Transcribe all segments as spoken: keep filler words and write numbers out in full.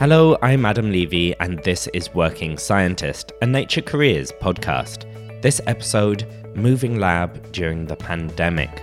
Hello, I'm Adam Levy, and this is Working Scientist, a Nature Careers podcast. This episode, Moving Lab During the Pandemic.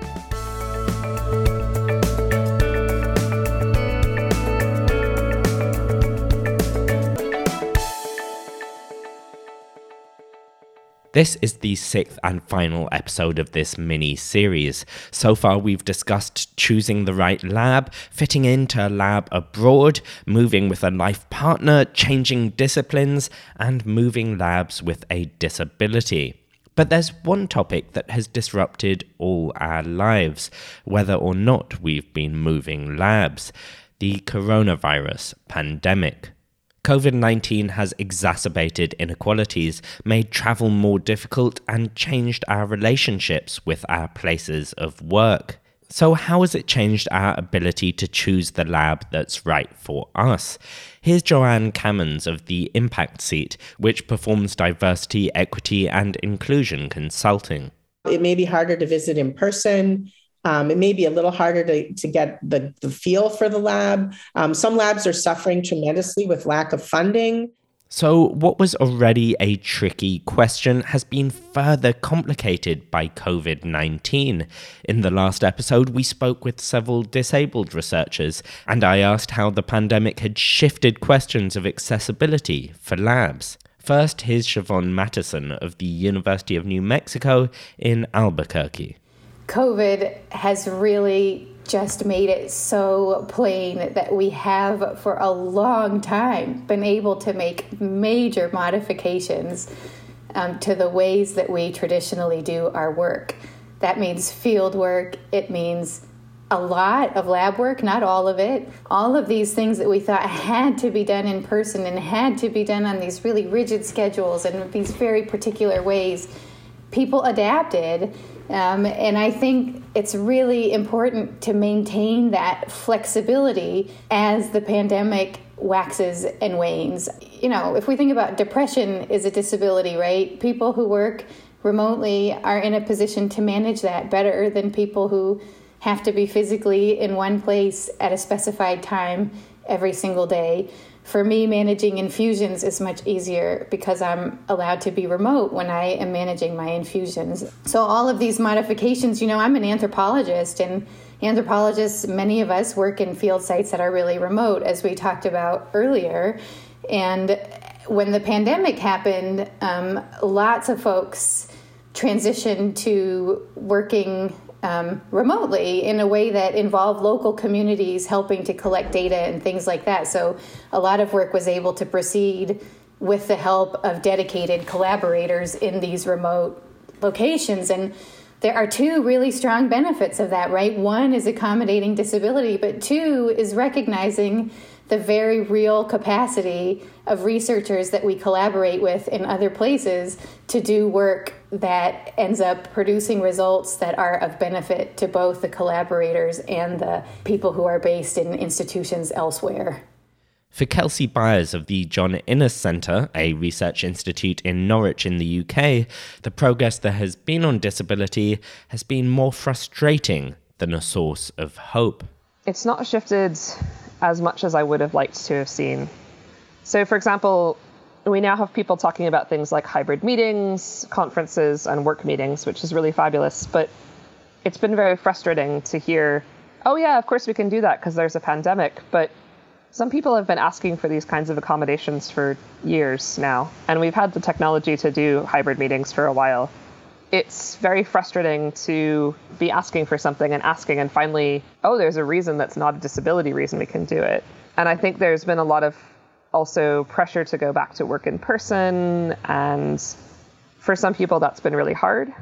This is the sixth and final episode of this mini-series. So far we've discussed choosing the right lab, fitting into a lab abroad, moving with a life partner, changing disciplines, and moving labs with a disability. But there's one topic that has disrupted all our lives, whether or not we've been moving labs: the coronavirus pandemic. covid nineteen has exacerbated inequalities, made travel more difficult, and changed our relationships with our places of work. So how has it changed our ability to choose the lab that's right for us? Here's Joanne Cammons of the Impact Seat, which performs diversity, equity, and inclusion consulting. It may be harder to visit in person. Um, it may be a little harder to, to get the, the feel for the lab. Um, some labs are suffering tremendously with lack of funding. So what was already a tricky question has been further complicated by covid nineteen. In the last episode, we spoke with several disabled researchers, and I asked how the pandemic had shifted questions of accessibility for labs. First, here's Siobhan Mattison of the University of New Mexico in Albuquerque. COVID has really just made it so plain that we have for a long time been able to make major modifications um, to the ways that we traditionally do our work. That means field work. It means a lot of lab work, not all of it. All of these things that we thought had to be done in person and had to be done on these really rigid schedules and these very particular ways, people adapted. Um, and I think it's really important to maintain that flexibility as the pandemic waxes and wanes. You know, if we think about depression is a disability, right? People who work remotely are in a position to manage that better than people who have to be physically in one place at a specified time every single day. For me, managing infusions is much easier because I'm allowed to be remote when I am managing my infusions. So all of these modifications, you know, I'm an anthropologist, and anthropologists, many of us work in field sites that are really remote, as we talked about earlier. And when the pandemic happened, um, lots of folks transitioned to working Um, remotely in a way that involved local communities helping to collect data and things like that. So a lot of work was able to proceed with the help of dedicated collaborators in these remote locations. And there are two really strong benefits of that, right? One is accommodating disability, but two is recognizing the very real capacity of researchers that we collaborate with in other places to do work that ends up producing results that are of benefit to both the collaborators and the people who are based in institutions elsewhere. For Kelsey Byers of the John Innes Centre, a research institute in Norwich in the U K, the progress there has been on disability has been more frustrating than a source of hope. It's not shifted as much as I would have liked to have seen. So, for example, we now have people talking about things like hybrid meetings, conferences, and work meetings, which is really fabulous. But it's been very frustrating to hear, oh yeah, of course we can do that because there's a pandemic. But some people have been asking for these kinds of accommodations for years now, and we've had the technology to do hybrid meetings for a while. It's very frustrating to be asking for something and asking and finally, oh, there's a reason that's not a disability reason we can do it. And I think there's been a lot of also pressure to go back to work in person. And for some people, that's been really hard.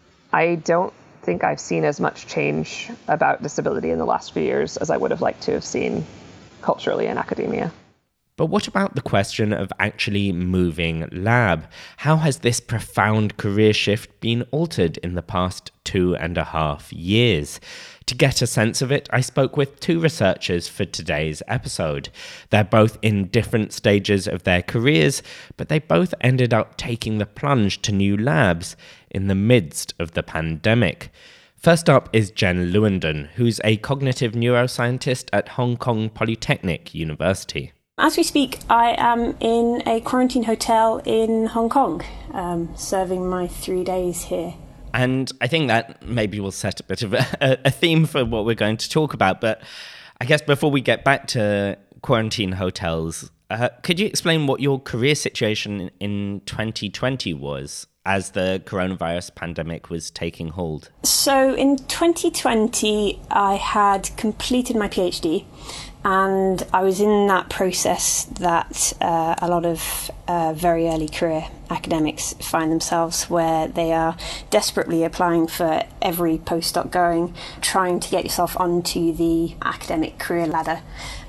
I don't think I've seen as much change about disability in the last few years as I would have liked to have seen culturally in academia. But what about the question of actually moving lab? How has this profound career shift been altered in the past two and a half years? To get a sense of it, I spoke with two researchers for today's episode. They're both in different stages of their careers, but they both ended up taking the plunge to new labs in the midst of the pandemic. First up is Jen Lewandon, who's a cognitive neuroscientist at Hong Kong Polytechnic University. As we speak, I am in a quarantine hotel in Hong Kong, um, serving my three days here. And I think that maybe will set a bit of a, a theme for what we're going to talk about. But I guess before we get back to quarantine hotels, uh, could you explain what your career situation in twenty twenty was as the coronavirus pandemic was taking hold? So in twenty twenty, I had completed my PhD. And I was in that process that uh, a lot of uh, very early career academics find themselves, where they are desperately applying for every postdoc going, trying to get yourself onto the academic career ladder.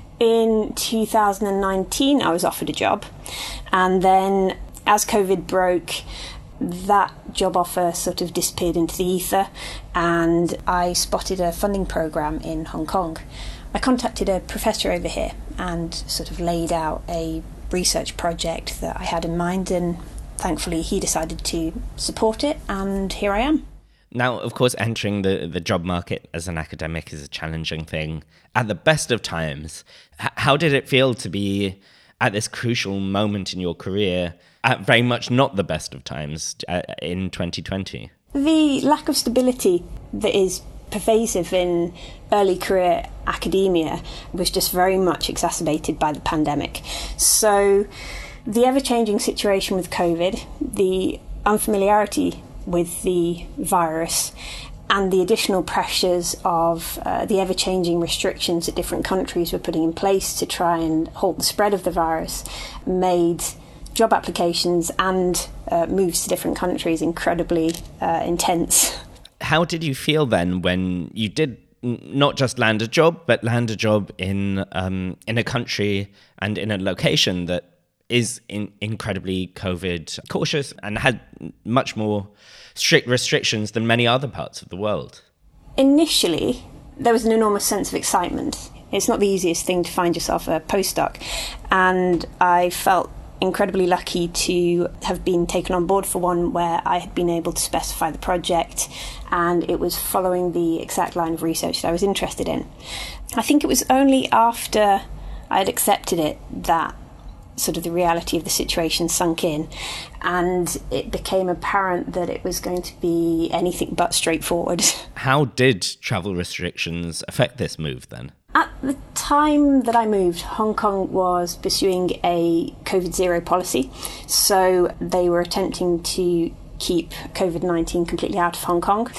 In two thousand nineteen, I was offered a job. And then as COVID broke, that job offer sort of disappeared into the ether, and I spotted a funding program in Hong Kong. I contacted a professor over here and sort of laid out a research project that I had in mind, and thankfully he decided to support it, and here I am. Now, of course, entering the, the job market as an academic is a challenging thing. At the best of times, h- how did it feel to be at this crucial moment in your career, at very much not the best of times uh, in twenty twenty? The lack of stability that is pervasive in early career academia was just very much exacerbated by the pandemic. So the ever-changing situation with COVID, the unfamiliarity with the virus, and the additional pressures of uh, the ever-changing restrictions that different countries were putting in place to try and halt the spread of the virus made job applications and uh, moves to different countries incredibly uh, intense. How did you feel then when you did not just land a job, but land a job in um, in a country and in a location that is in incredibly COVID cautious and had much more strict restrictions than many other parts of the world? Initially, there was an enormous sense of excitement. It's not the easiest thing to find yourself a postdoc, and I felt incredibly lucky to have been taken on board for one where I had been able to specify the project, and it was following the exact line of research that I was interested in. I think it was only after I had accepted it that sort of the reality of the situation sunk in, and it became apparent that it was going to be anything but straightforward. How did travel restrictions affect this move then? At the time that I moved, Hong Kong was pursuing a COVID zero policy, so they were attempting to keep COVID nineteen completely out of Hong Kong.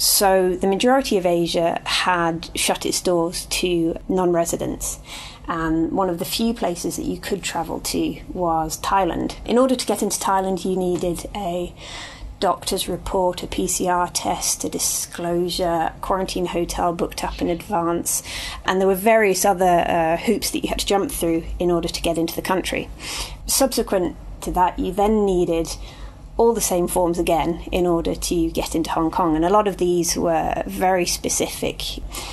So the majority of Asia had shut its doors to non-residents. And one of the few places that you could travel to was Thailand. In order to get into Thailand, you needed a doctor's report, a P C R test, a disclosure, quarantine hotel booked up in advance, and there were various other uh, hoops that you had to jump through in order to get into the country. Subsequent to that, you then needed all the same forms again in order to get into Hong Kong, and a lot of these were very specific.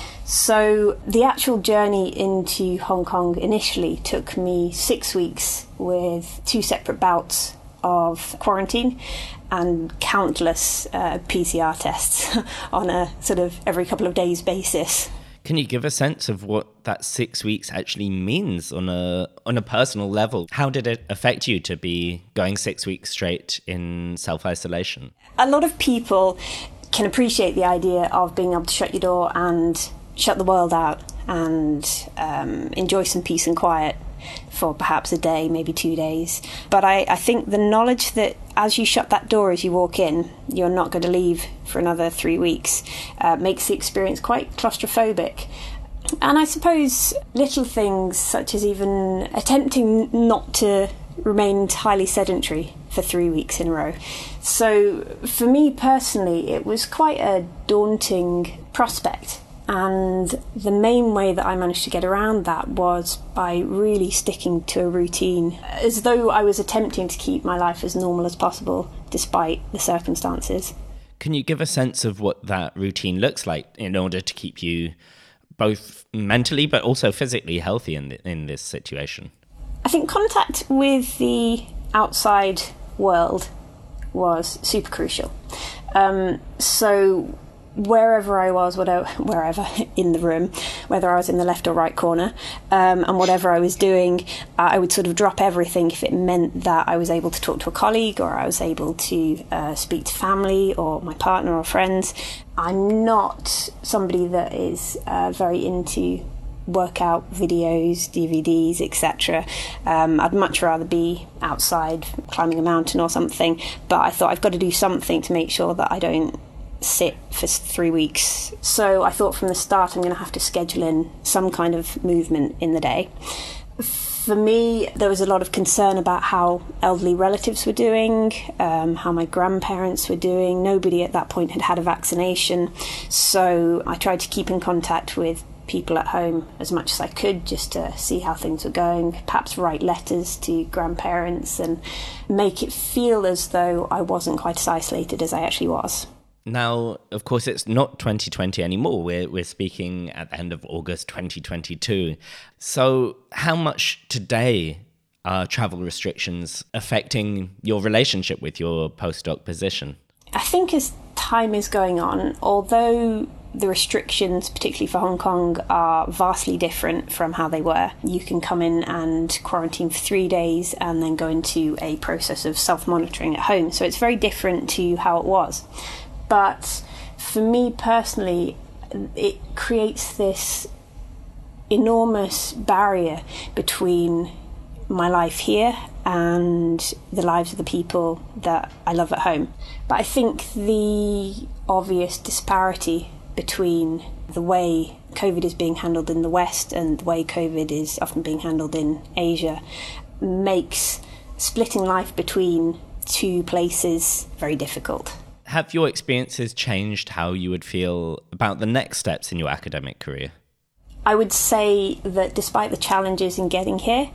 So the actual journey into Hong Kong initially took me six weeks with two separate bouts of quarantine and countless uh, P C R tests on a sort of every couple of days basis. Can you give a sense of what that six weeks actually means on a on a personal level? How did it affect you to be going six weeks straight in self-isolation? A lot of people can appreciate the idea of being able to shut your door and shut the world out and um, enjoy some peace and quiet for perhaps a day, maybe two days. But I, I think the knowledge that as you shut that door as you walk in, you're not going to leave for another three weeks uh, makes the experience quite claustrophobic. And I suppose little things such as even attempting not to remain entirely sedentary for three weeks in a row. So for me personally, it was quite a daunting prospect. And the main way that I managed to get around that was by really sticking to a routine, as though I was attempting to keep my life as normal as possible, despite the circumstances. Can you give a sense of what that routine looks like in order to keep you both mentally but also physically healthy in, the, in this situation? I think contact with the outside world was super crucial. Um, so wherever I was, whatever, wherever in the room, whether I was in the left or right corner, um, and whatever I was doing, uh, I would sort of drop everything if it meant that I was able to talk to a colleague, or I was able to uh, speak to family or my partner or friends. I'm not somebody that is uh, very into workout videos, D V Ds, et cetera. Um, I'd much rather be outside climbing a mountain or something, but I thought I've got to do something to make sure that I don't sit for three weeks. So I thought from the start I'm going to have to schedule in some kind of movement in the day. For me, there was a lot of concern about how elderly relatives were doing, um, how my grandparents were doing. Nobody at that point had had a vaccination, so I tried to keep in contact with people at home as much as I could, just to see how things were going, perhaps write letters to grandparents and make it feel as though I wasn't quite as isolated as I actually was. Now, of course, it's not twenty twenty anymore. We're, we're speaking at the end of August twenty twenty-two. So how much today are travel restrictions affecting your relationship with your postdoc position? I think as time is going on, although the restrictions, particularly for Hong Kong, are vastly different from how they were. You can come in and quarantine for three days and then go into a process of self-monitoring at home. So it's very different to how it was. But for me personally, it creates this enormous barrier between my life here and the lives of the people that I love at home. But I think the obvious disparity between the way COVID is being handled in the West and the way COVID is often being handled in Asia makes splitting life between two places very difficult. Have your experiences changed how you would feel about the next steps in your academic career? I would say that despite the challenges in getting here,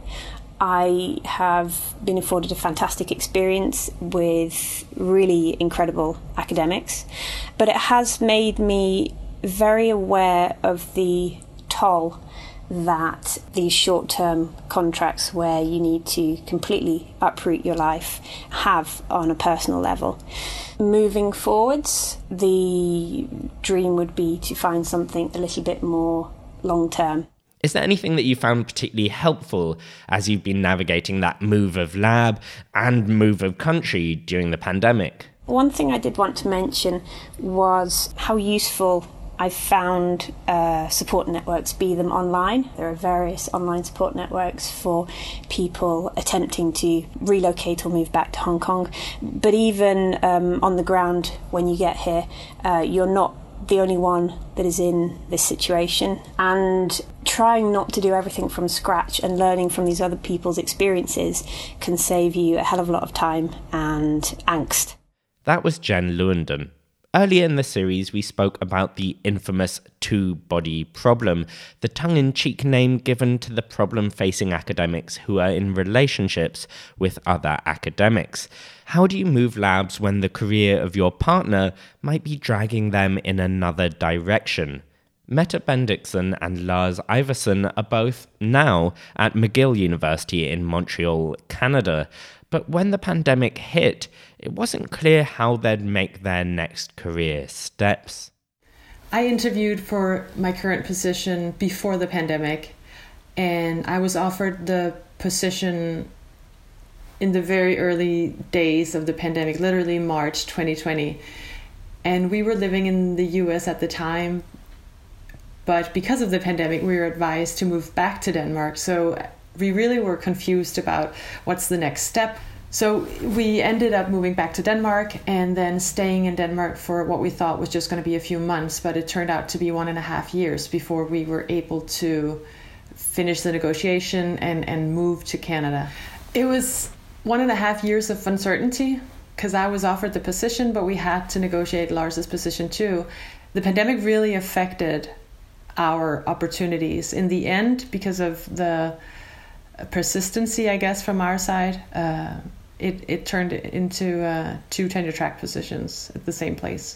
I have been afforded a fantastic experience with really incredible academics, but it has made me very aware of the toll that these short-term contracts where you need to completely uproot your life have on a personal level. Moving forwards, the dream would be to find something a little bit more long-term. Is there anything that you found particularly helpful as you've been navigating that move of lab and move of country during the pandemic? One thing I did want to mention was how useful I found uh, support networks, be them online. There are various online support networks for people attempting to relocate or move back to Hong Kong. But even um, on the ground, when you get here, uh, you're not the only one that is in this situation, and trying not to do everything from scratch and learning from these other people's experiences can save you a hell of a lot of time and angst. That was Jen Lewandon. Earlier in the series, we spoke about the infamous two-body problem, the tongue-in-cheek name given to the problem facing academics who are in relationships with other academics. How do you move labs when the career of your partner might be dragging them in another direction? Mette Bendiksen and Lars Iversen are both now at McGill University in Montreal, Canada. But when the pandemic hit, it wasn't clear how they'd make their next career steps. I interviewed for my current position before the pandemic, and I was offered the position in the very early days of the pandemic, literally March twenty twenty. And we were living in the U S at the time, but because of the pandemic, we were advised to move back to Denmark. So we really were confused about what's the next step. So we ended up moving back to Denmark and then staying in Denmark for what we thought was just going to be a few months, but it turned out to be one and a half years before we were able to finish the negotiation and, and move to Canada. It was one and a half years of uncertainty because I was offered the position, but we had to negotiate Lars's position too. The pandemic really affected our opportunities in the end because of the persistency, I guess, from our side. Uh, it, it turned into uh, two tenure track positions at the same place.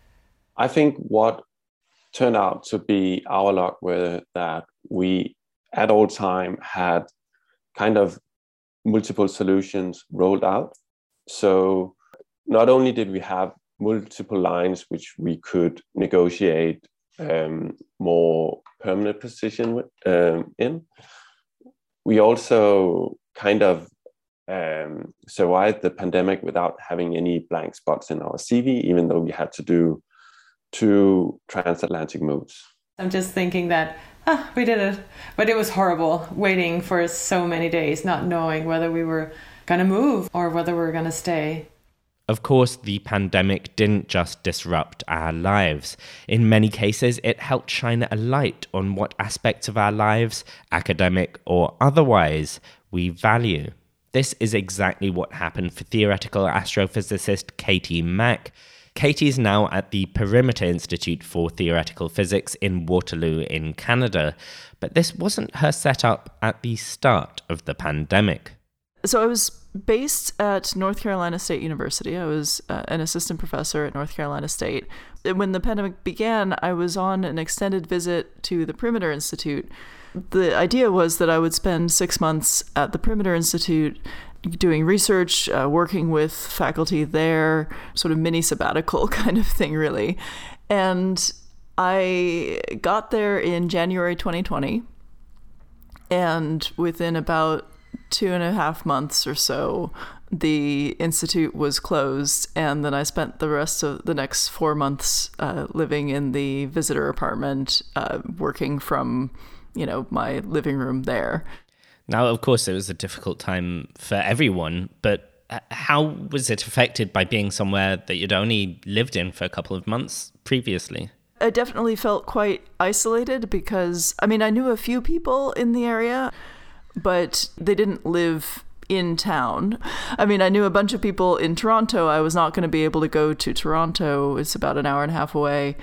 I think what turned out to be our luck were that we at all time had kind of multiple solutions rolled out. So not only did we have multiple lines which we could negotiate um, more permanent position um, in. We also kind of um, survived the pandemic without having any blank spots in our C V, even though we had to do two transatlantic moves. I'm just thinking that, ah, we did it. But it was horrible waiting for so many days, not knowing whether we were going to move or whether we were going to stay. Of course, the pandemic didn't just disrupt our lives. In many cases, it helped shine a light on what aspects of our lives, academic or otherwise, we value. This is exactly what happened for theoretical astrophysicist Katie Mack. Katie is now at the Perimeter Institute for Theoretical Physics in Waterloo in Canada, but this wasn't her setup at the start of the pandemic. So I was based at North Carolina State University. I was uh, an assistant professor at North Carolina State. When the pandemic began, I was on an extended visit to the Perimeter Institute. The idea was that I would spend six months at the Perimeter Institute doing research, uh, working with faculty there, sort of mini sabbatical kind of thing, really. And I got there in January twenty twenty. And within about two and a half months or so, the institute was closed, and then I spent the rest of the next four months uh, living in the visitor apartment, uh, working from, you know, my living room there. Now, of course, it was a difficult time for everyone, but how was it affected by being somewhere that you'd only lived in for a couple of months previously? I definitely felt quite isolated because, I mean, I knew a few people in the area, but they didn't live in town. I mean, I knew a bunch of people in Toronto. I was not going to be able to go to Toronto. It's about an hour and a half away.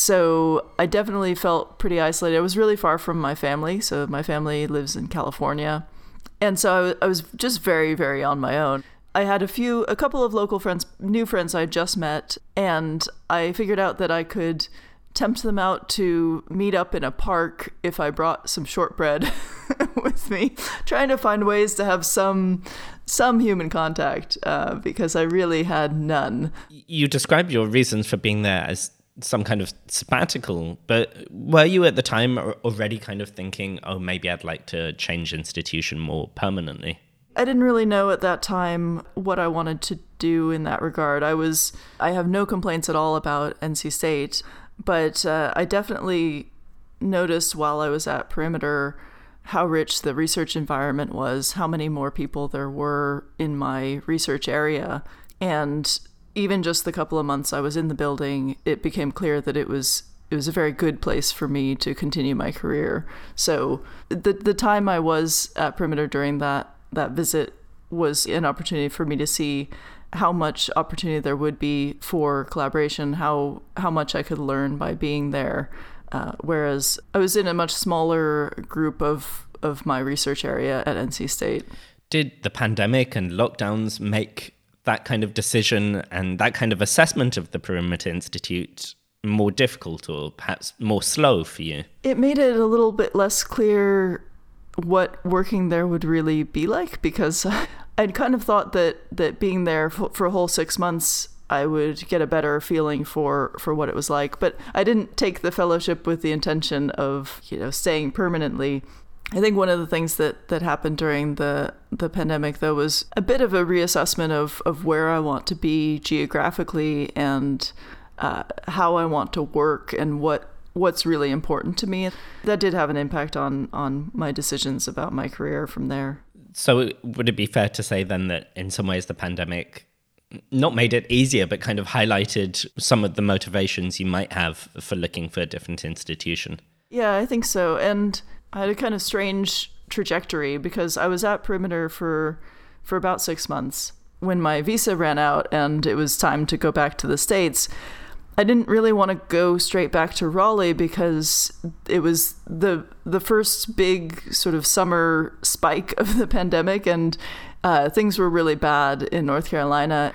So I definitely felt pretty isolated. I was really far from my family. So my family lives in California. And so I was just very, very on my own. I had a few, a couple of local friends, new friends I just met, and I figured out that I could tempt them out to meet up in a park if I brought some shortbread with me, trying to find ways to have some some human contact uh, because I really had none. You described your reasons for being there as some kind of sabbatical, but were you at the time already kind of thinking, oh, maybe I'd like to change institution more permanently? I didn't really know at that time what I wanted to do in that regard. I was, I have no complaints at all about N C State. But uh, I definitely noticed while I was at Perimeter how rich the research environment was, how many more people there were in my research area. And even just the couple of months I was in the building, it became clear that it was it was a very good place for me to continue my career. So the the time I was at Perimeter during that, that visit was an opportunity for me to see how much opportunity there would be for collaboration, how how much I could learn by being there. Uh, whereas I was in a much smaller group of, of my research area at N C State. Did the pandemic and lockdowns make that kind of decision and that kind of assessment of the Perimeter Institute more difficult or perhaps more slow for you? It made it a little bit less clear what working there would really be like, because I'd kind of thought that, that being there for, for a whole six months, I would get a better feeling for, for what it was like. But I didn't take the fellowship with the intention of, you know, staying permanently. I think one of the things that, that happened during the, the pandemic, though, was a bit of a reassessment of, of where I want to be geographically and uh, how I want to work and what what's really important to me. That did have an impact on, on my decisions about my career from there. So would it be fair to say then that in some ways the pandemic not made it easier, but kind of highlighted some of the motivations you might have for looking for a different institution? Yeah, I think so. And I had a kind of strange trajectory because I was at Perimeter for for about six months. When my visa ran out and it was time to go back to the States, I didn't really want to go straight back to Raleigh because it was the the first big sort of summer spike of the pandemic, and uh, things were really bad in North Carolina.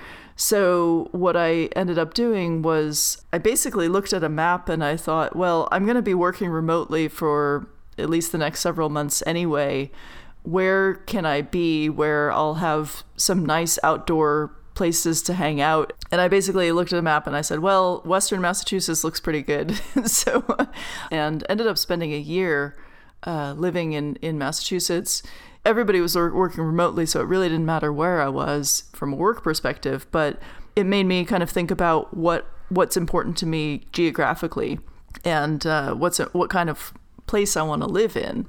So what I ended up doing was I basically looked at a map and I thought, well, I'm going to be working remotely for at least the next several months anyway. Where can I be where I'll have some nice outdoor places to hang out. And I basically looked at a map and I said, well, Western Massachusetts looks pretty good. so, and ended up spending a year uh, living in, in Massachusetts. Everybody was working remotely, so it really didn't matter where I was from a work perspective, but it made me kind of think about what what's important to me geographically and uh, what's what kind of place I want to live in.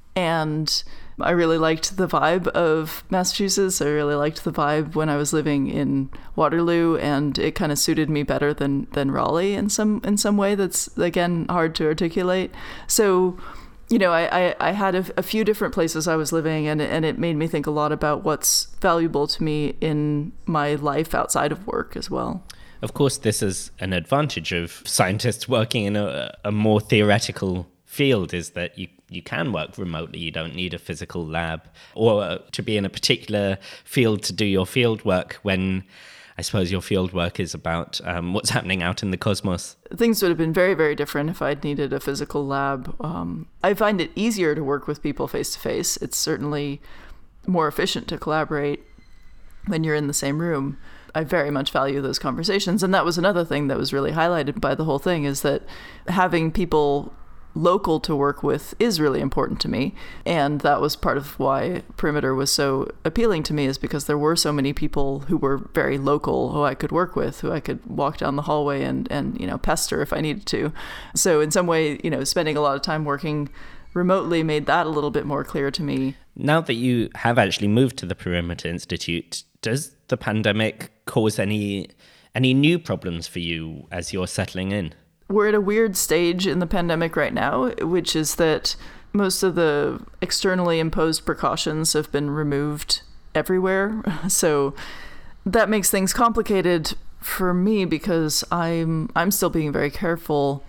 And I really liked the vibe of Massachusetts. I really liked the vibe when I was living in Waterloo, and it kind of suited me better than than Raleigh in some in some way that's, again, hard to articulate. So, you know, I, I, I had a, a few different places I was living, and, and it made me think a lot about what's valuable to me in my life outside of work as well. Of course, this is an advantage of scientists working in a, a more theoretical field, is that you, you can work remotely. You don't need a physical lab or to be in a particular field to do your field work when I suppose your field work is about um, what's happening out in the cosmos. Things would have been very, very different if I'd needed a physical lab. Um, I find it easier to work with people face to face. It's certainly more efficient to collaborate when you're in the same room. I very much value those conversations. And that was another thing that was really highlighted by the whole thing, is that having people local to work with is really important to me. And that was part of why Perimeter was so appealing to me, is because there were so many people who were very local who I could work with, who I could walk down the hallway and, and, you know, pester if I needed to. So in some way, you know, spending a lot of time working remotely made that a little bit more clear to me. Now that you have actually moved to the Perimeter Institute, does the pandemic cause any any new problems for you as you're settling in? We're at a weird stage in the pandemic right now, which is that most of the externally imposed precautions have been removed everywhere. So that makes things complicated for me, because I'm I'm still being very careful.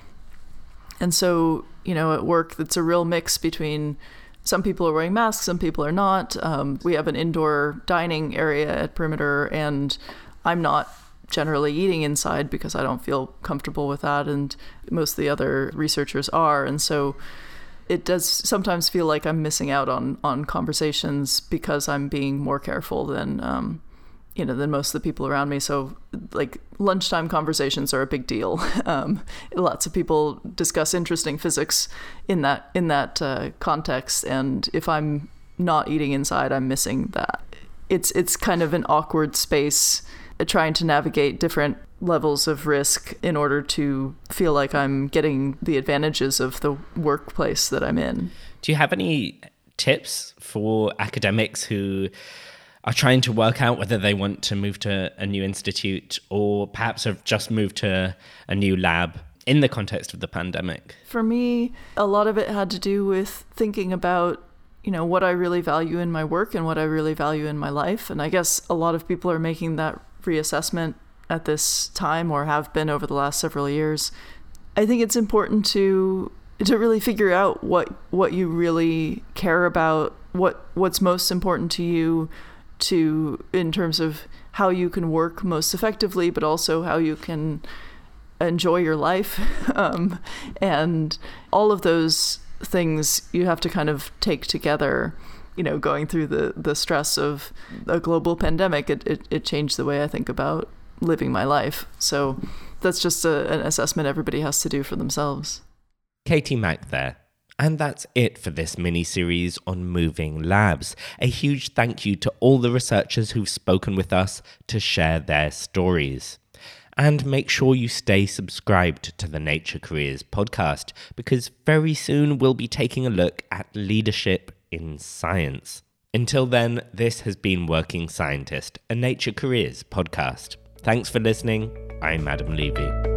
And so, you know, at work, it's a real mix between some people are wearing masks, some people are not. Um, we have an indoor dining area at Perimeter, and I'm not generally eating inside because I don't feel comfortable with that, and most of the other researchers are. And so it does sometimes feel like I'm missing out on on conversations because I'm being more careful than um you know than most of the people around me. So like lunchtime conversations are a big deal. Um, lots of people discuss interesting physics in that in that uh, context, and if I'm not eating inside, I'm missing that. It's it's kind of an awkward space, trying to navigate different levels of risk in order to feel like I'm getting the advantages of the workplace that I'm in. Do you have any tips for academics who are trying to work out whether they want to move to a new institute, or perhaps have just moved to a new lab in the context of the pandemic? For me, a lot of it had to do with thinking about, you know, what I really value in my work and what I really value in my life. And I guess a lot of people are making that reassessment at this time, or have been over the last several years. I think it's important to to really figure out what what you really care about, what what's most important to you, to in terms of how you can work most effectively, but also how you can enjoy your life. Um, and all of those things you have to kind of take together. You know, going through the, the stress of a global pandemic, it, it, it changed the way I think about living my life. So that's just a, an assessment everybody has to do for themselves. Katie Mack there. And that's it for this mini-series on moving labs. A huge thank you to all the researchers who've spoken with us to share their stories. And make sure you stay subscribed to the Nature Careers podcast, because very soon we'll be taking a look at leadership in science. Until then, this has been Working Scientist, a Nature Careers podcast. Thanks for listening. I'm Adam Levy.